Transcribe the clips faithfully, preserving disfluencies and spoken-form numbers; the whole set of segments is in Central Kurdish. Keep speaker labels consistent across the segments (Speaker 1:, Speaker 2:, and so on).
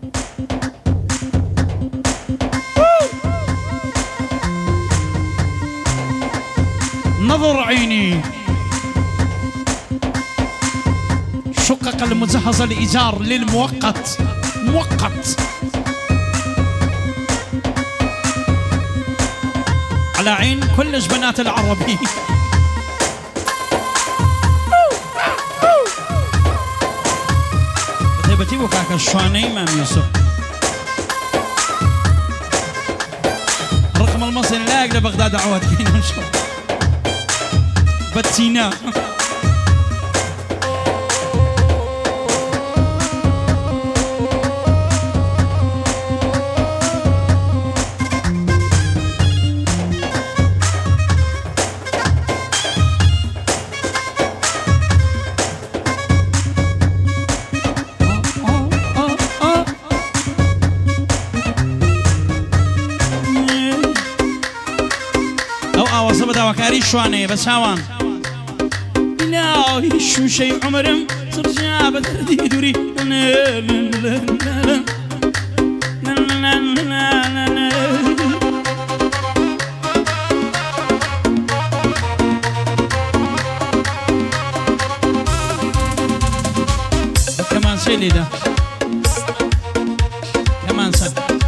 Speaker 1: نظر عيني شقق المجهز الإيجار للمؤقت مؤقت على عين كل بنات العربي. بتبتي وكاك الشواني مام يوسف رقم المصري لا يقدر بغداد عواد كينا نشوف بتينا وكاري شواني بس هوان لا شو شيء عمرم ترجع بدردي دوري كمان سيلي ده كمان سن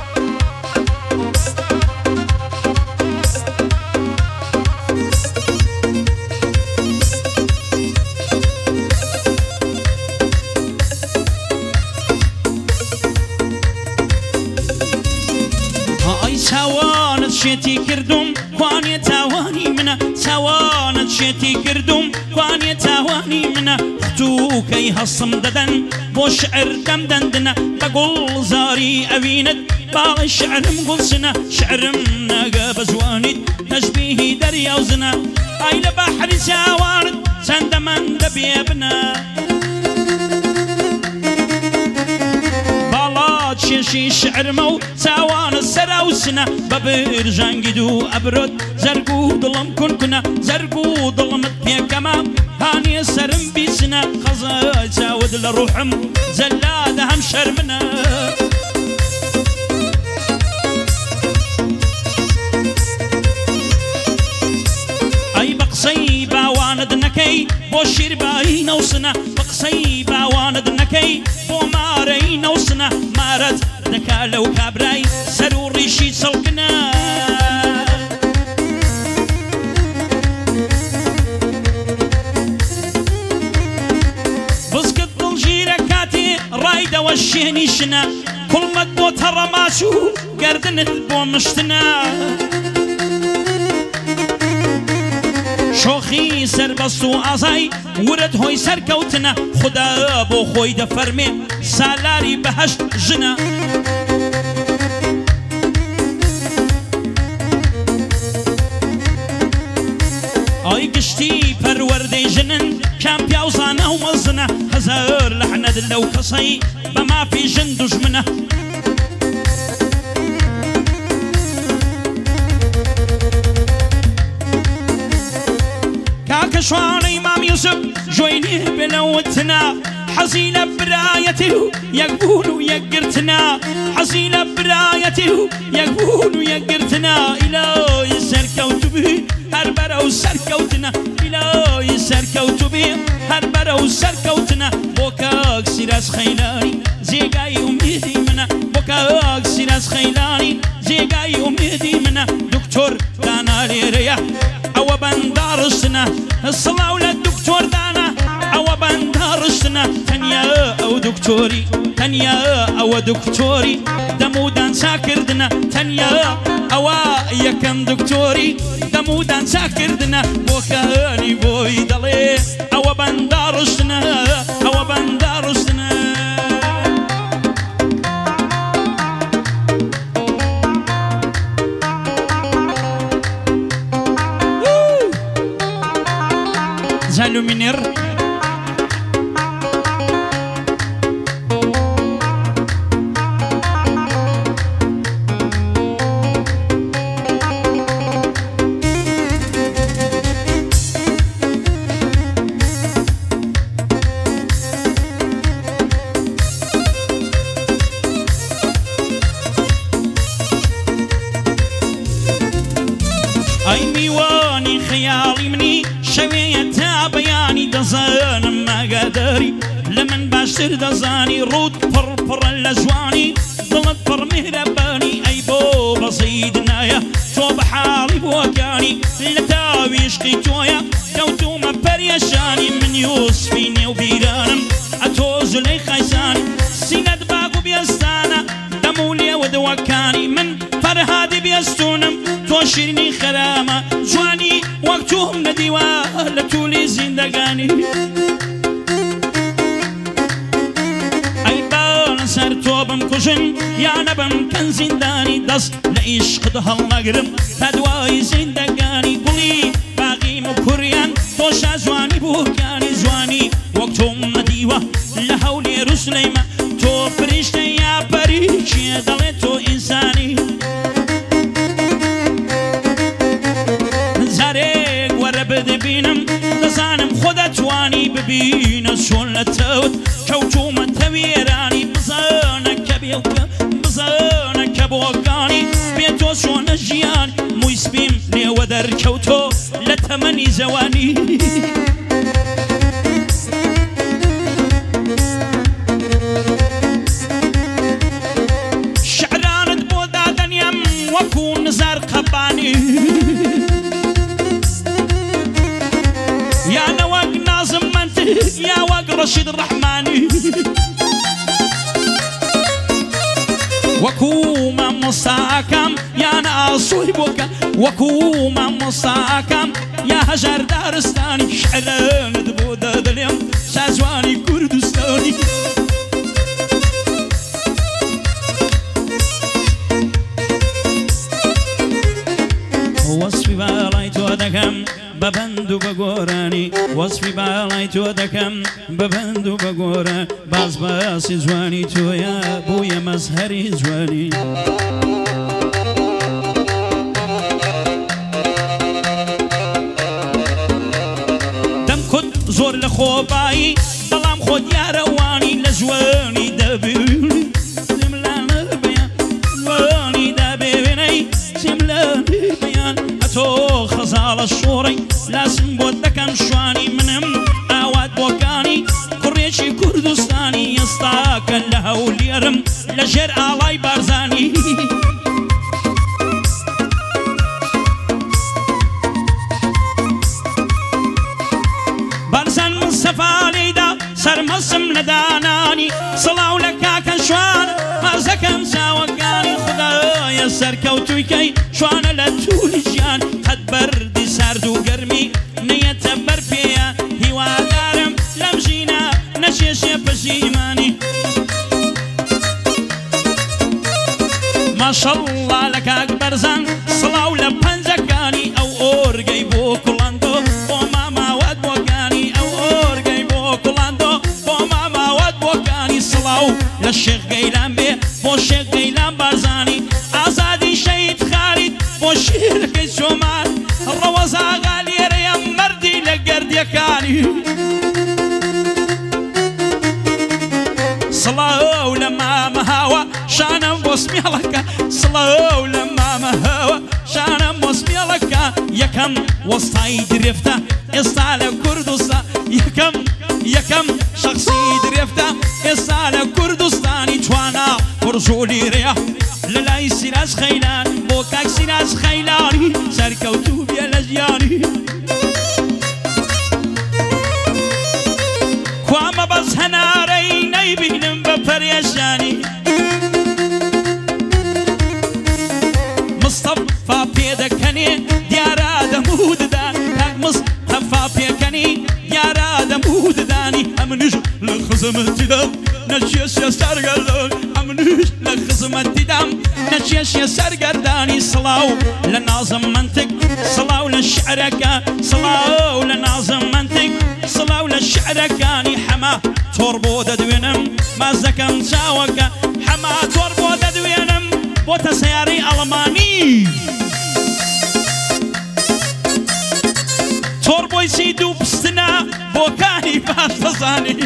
Speaker 1: شيتي كردم واني تاواني منا تاوانت شيتي كردم واني تاواني منا تو كي هصم ددن بو شعر دم دندنا بقول زاري أبيند باغي شعرم قلسنا شعرم ناقا بزوانيد تشبيه دريا وزنا هاي لبحر ساوارد سندمن دبيبنا شيشي شعر مو ساوان السراوسنا ببر جانجدو أبرد زرقو ظلم كن كنا زرقو ظلمت بيا كمام هاني سرم بيسنا خزا ساود لروحم زلاد هم شرمنا أي بقصي باواند نكي بوشير باي نوسنا بقصي باواند نكي بو ماري نوسنا مارد دكا لو كابراي سرو ريشي سلقنا بسكت الجيرة كاتي رايدة والشيني شنا كل مدبو ترماسو قردن البو مشتنا شوخي سربستو آزاي ورد هوي سركوتنا خدا بو خوي دفرمي سالاري بهشت جنا اي قشتي پروردي جنن كام بيوزانا ومزنا هزار لحنا دلو قصي بما في جن دجمنا كشواني مام يوسف جويني بلوتنا حزينة برايته يقبون يقرتنا حزينة برايته يقبون يقرتنا إلهي سركوت به هربرة وسركوتنا إلهي سركوت به هربرة وسركوتنا بوكاك سيراس خيلاني زيقاي أميدي منا بوكاك سيراس خيلاني زيقاي أميدي منا دكتور دانا ليريا أو بندارسنا الصلاة للدكتور دانا أو بندارسنا تنيا أو دكتوري تنيا أو دكتوري دمودان ساكردنا تنيا أو يكن دكتوري دمودان ساكردنا بوكاني بوي دلي أو بندارسنا أو بندارسنا زالو منير دەزانم ماگاداری لە من باشتر دەزانی ڕوود پڕپڕە لە جوانی دڵت پڕ میهرەبانی ئەی بۆ بەزەید نایە تۆ بە حاڵی بۆکانی لە تاوی عشقی تۆیە کەوتومە پەریەشانی من یوسفی نێو بیرانم ئەتۆ زولەی خایسانی سینەت باگ و بێستانە دەم و لێوە دەوەکانی من فەرهادی بێستونم تۆ شیرنی خەرامە جوانی وەک توم نەدیوە لە توولی زیندەگانی ئەی باڵە سەر تۆ بمکوژن یانە بم کەن زیندانی دەست لە عیشقت هەڵنەگرم تا دوای زیندەگانی گوڵی باغیم و کوڕیان تۆشە جوانی بووکانی جوانی وەک تۆم نەدیوە لە هەولێ روسلەیمە تۆ فریشتە یا پەریچیە دەڵێت تۆ ئینسانی زارێک وەرە بدبینم دەزانم خۆ دەتوانی ببینە چۆن لە تەوت کەوتومە تەوێرانی بزانە کە بێڵکە بزانە کە بۆکانی بێ تۆ چۆنە ژیان مووی سپیم لێوە دەرکەوتۆ لە تەمەنی زەوانی شعرانت بۆ دادەنیم وەکو نزار قەبانی یانە وەک نازم منتق یا وەک ڕەشید ڕەحمانی وەکو مامۆستاکەم یانە ئاسووی بۆکە وەکو مامۆستاکەم یا هەژار دارستانی شعرانت بۆ دادەنێم شازوانی کوردستانی وەسفی باڵای تۆ دەکەم بەبەند و بە گۆرانی وەسفی باڵای تۆ دەکەم بەبەند و بە گۆرە باز باسی جوانی تۆیە بوویە مەزهەری جوانی دەمکوت زۆر لە خۆبایی بەڵام خۆ دیارەوانی لە جوانی دەبێنی جملانە بەیان جوانی دەبێنەی جملانە بەیان ئەتۆ خەزاڵە شۆڕی لاسم بۆ دەکەم شوانی منم ئاوات بۆکانی کوڕێکی کوردستانی ئێستاکە لە هەولێرم لە ژێر ئاڵای بارزانی بارزان من سەفالەیدا سەرمەسم لە دانانی سڵاو لە کاکە شوان مازەکەم چاوەکانی خودایە سەرکەوتوویکەی شوانە لە توولی ژیان قەت بەردی سارد و گەرمی نەیەتە بەر پێیە هیوادارم لەم ژینە نەچێشێ پەشیمانی ماشەڵڵا لە کاک بەرزان سڵاو لە پەنجەکانی ئەو ئۆرگەی بۆ کوڵاندۆ بۆ ماماوەت بۆکانی ئەو ئۆرگەی بۆ کوڵاندۆ بۆ ماماوەت بۆکانی سڵاو لە شێخ گەیلان بێ بۆ شێخ گەیلان بارزانی ئازادی شەید خالید بۆ شێرەکەی چۆمان ڕەوەزاغا لێرەیە مەردی لە گەردیەکانی سڵاو لە مامە هاوە شانم بۆ سمێڵەکە سڵاو لە مامە هاوە شانم بۆ سمێڵەکە یەکەم وەستای درێفتە ئێستا لە کوردستان یەکەم یەکەم شەخسی درێفتە ئێستا لە کوردستانی توانە پڕژۆلیرەیە لە لای سیراج خەیلان بۆ کاک سیراج خەیلانی سەرکەوتوو بێ لە ژیانی کوامە بەس هەنارەی نەیبینم بە پەرێشانی مستەفا پێدەکەنێ دیارە دەموددان کاک مستەفا پێکەنی دیارە دەموددانی ئەمنیش لە خزمەتیدام نەچێشە سەرگەردان ئەمنیش لە خزمەتیدام نەچێشە سەرگەردانی سڵاو لە نازم منتق سڵاو لە شعرەکە سڵاو لە نازم منتق سڵاو لە شعرەکانی حەما تۆڕ بۆ دەدوێنم مازەکەم چاوەکە حەما تۆڕ بۆ دەدوێنم بۆتە سەیارەی ئەڵمانی تۆڕ بۆی سی دوو پستنە بۆکانی باش بەزانی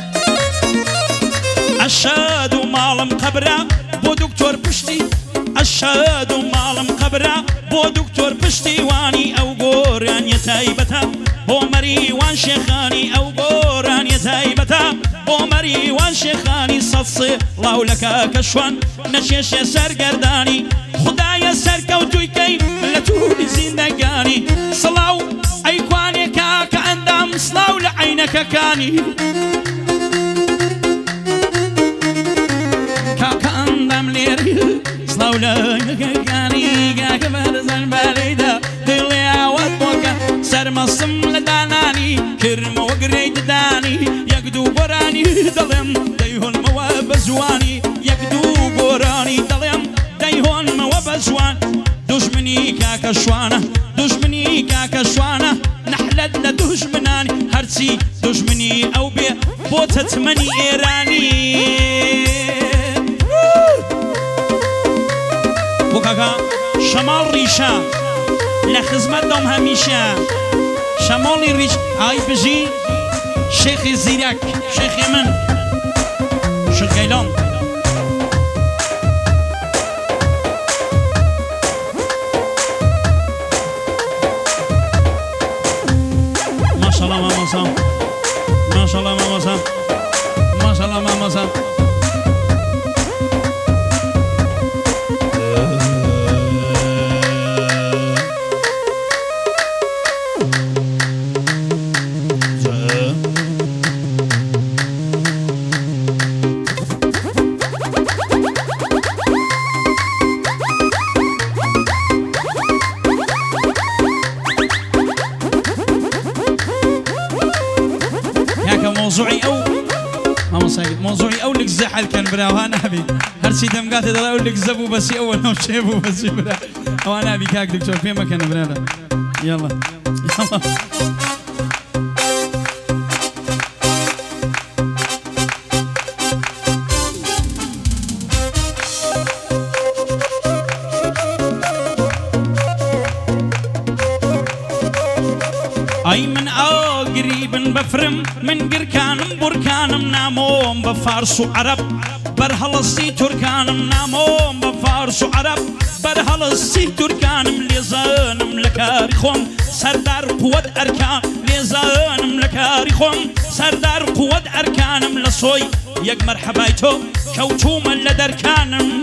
Speaker 1: ئەشاد و ماڵم قەبرە بۆ دکتۆر پشتی ئەش شاد و ماڵم قەبرە بۆ دوکتۆر پشتیوانی ئەو گۆرانیە تایبەتە بۆ مەریوان شێخانی ئەو گۆرانیە تایبەتە بۆ مەریوان شێخانی سەد سڵاو لە کاکە شوان نەچێشێ سەرگەردانی خدایە سەرکەوتوویکەی لە تووری زیندەگانی سڵاو ئەیکوانێ کاکە ئەندام سڵاو لە عینەکەکانی کاکە ئەندام لێری سڵاو لە عینەکەکانی کاکە بەرزەن بەلەیدا دڵێ ئاوات بۆکە سەرمەسم لە دانانی کرمەوە گرەی ددانی یەک دوو گۆرانی دەڵێم دەیهۆنمەوە بە زوانی یەک دوو گۆرانی دەڵێم دەیهۆنمەوە بە زوان دوژمنی کاکە شوانە دوژمنی کاکە شوانە نەحلەت لە دوژمنانی هەرچی دوژمنی ئەو بێ بۆ چەچمەنی ئێرانی بۆ کاکە شەماڵ ڕیشە لە خزمەت دەم هەمیشە شەماڵی ڕیش ئای بژی شێخی زیرەک شێخی من شرگەیلان ماشاءالله مامۆسا ماشاءالله مامۆسا ماشاءالله مامۆسا موضوعي أو ما مصايب موضوعي أو لك زحل كان برا وأنا أبي هرسي دم قاتل أو لك زبو بس أول نوم شيبو بس برا وأنا أبي كاك دكتور في مكان برا يلا يلا أي من قريبن بفرم من قركانم بركانم ناموم بفارس وعرب برهلسي تركانم ناموم بفارس وعرب برهلسي تركانم ليزانم لكاريخوم سردار قوة أركان ليزانم لكاريخوم سردار قوة أركانم لصوي يك مرحبايتو كوتو من لدركانم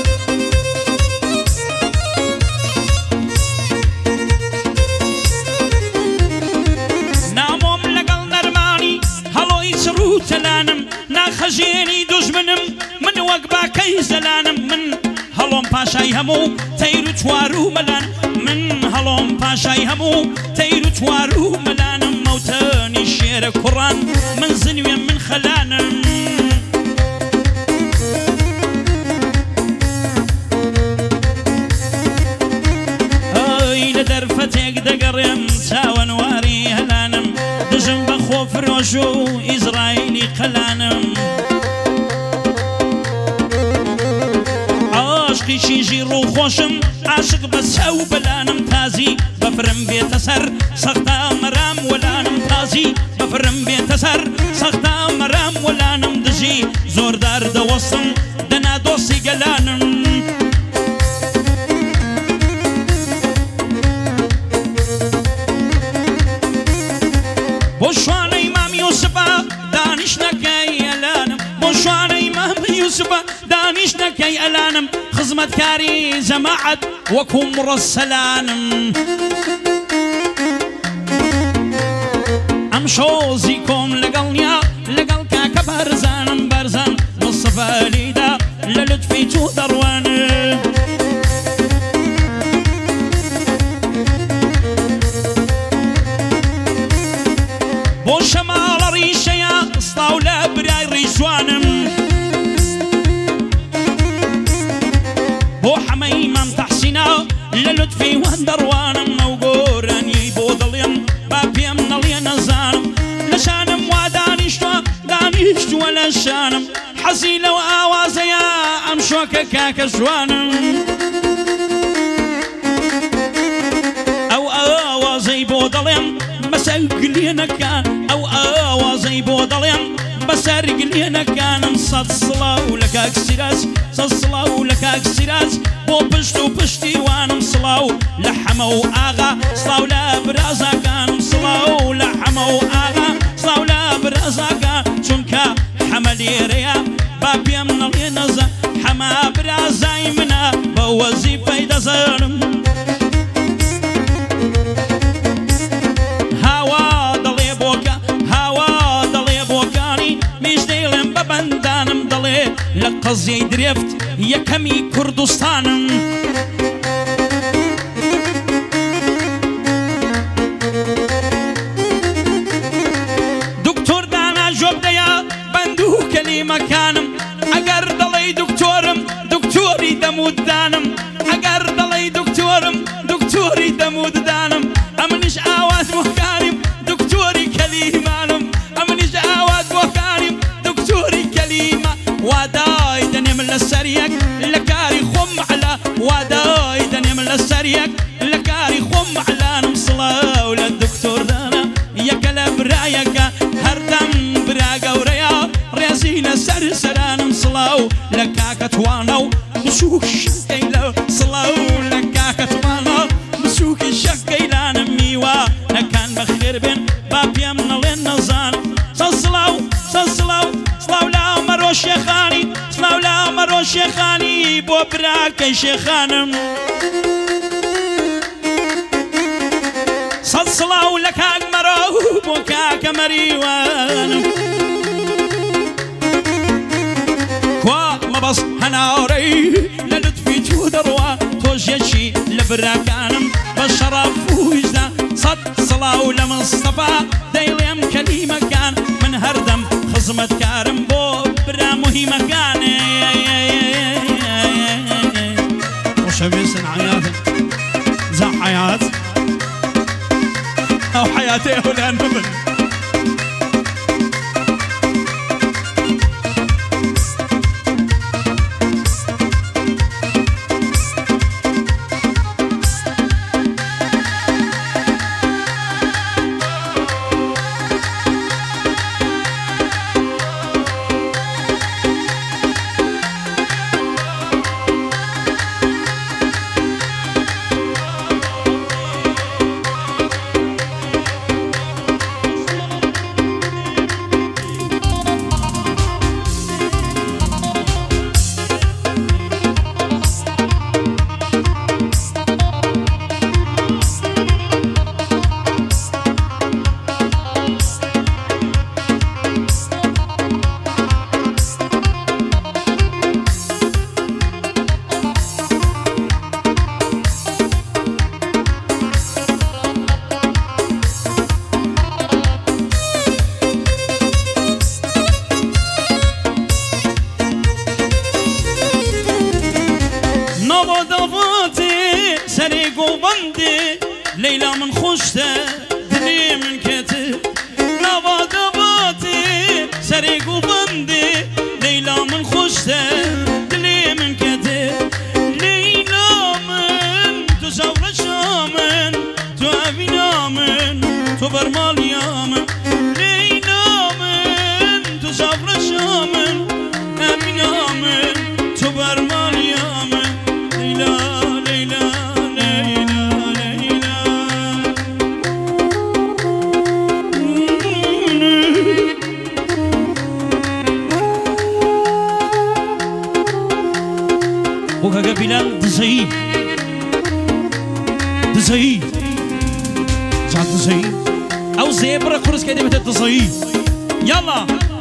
Speaker 1: تلانم ناخجيني دجمنم من وقبا كي زلانم من هلوم باشاي همو تيرو توارو ملان من هلوم باشاي همو تيرو توارو ملانم موتاني شير قران من زنويا من خلانم هاي لدرفتك دقرم تاوان واري هلانم دجم بخوف روشو إسرائيلي قلانم عاشقي شيجي روخوشم عاشق بس أو بلانم تازي بفرم بيت سر سختا مرام ولانم تازي بفرم بيت سر سختا مرام ولانم دجي زور دار دوصم دنا دوسي قلانم بوشوان إمام يوسف دانش نكاي ألانم بوشوان إمام يوسف دانش نكاي ألانم خزمة كاري جماعة وكم رسلانم أمشوزيكم لقلنيا لقل كاك برزانم برزان مصطفى ليدا للطفي تو دروان بو شمال ريشيا اسطاولا براي ريشوانم بو حميمام تحسينا للطفي وندروانم موقوراني بو ظليم بابيم نلي نزانم لشانم ودانيشتوا دانيشتوا لشانم حزيلة وآوازيا أمشوكا كاكا جوانم أو آوازي بو ظليم مساقلينك أو آوازي بو ظليم بسر قلينا كان صد صلاة ولكاك سراج صد صلاة ولكاك سراج بو بشتو بشتي وانا مصلاو لحمو آغا صلاو لا برازا كان مصلاو لحمو آغا صلاو لا برازا كان چونكا حملي ريا بابي من الينزا حما برازاي منا بوزيفة دزرم هوا دلي بوكا هوا دلي بوكاني مش ديلم ببندانم دلي لقزي دريفت يكمي كردستانم دكتور دانا جوبديا بندو كلمة كانم اگر دلي دكتورم دكتوري دمود دانم اگر دلي دكتورم دكتوري دمود دانم امنش آواز مهكارم دكتوري كلمانم امنش آواز مهكارم دكتوري كلمة وداي دنيم للسريك لكاري خم على وداي دنيم للسريك لكاري خم على نمصلا ولا الدكتور دانا يا كلاب رايك هردم براقة وريا ريزينا سر سران مصلاو لكاك توانو مسوك شكيلا صلاو لكاك توانو مسوك شكيلا نميوا لكان بخير بين بابيا من النظام صلاو صلاو صلاو لا مرو شيخاني صلاو لا مرو شيخاني بو براك شيخانم صلاو لكاك مرو بوكاك مريوانم كوا ما بس هناري للطفي تودروا توجيشي لبراكانم بشرف وجدا صد صلاة لمصطفى دايلم كلمة كان من هردم خزمة كارم بو برا مهمة كان وشبيسن حياة زا حياة أو حياتي ولا نبل ليلى من خوشته دني من كتب نوادا باتي سريق وبندي ليلى من خوشته دني من كتب ليلى من تسافر شامن تو أبينا من تو برمال يامن ليلى من تسافر شامن أبينا من تو برمال يامن ليلى ليلى وكاكا بلال دزي دزي جات دزي او زيبرا كورس كده بتدزي يلا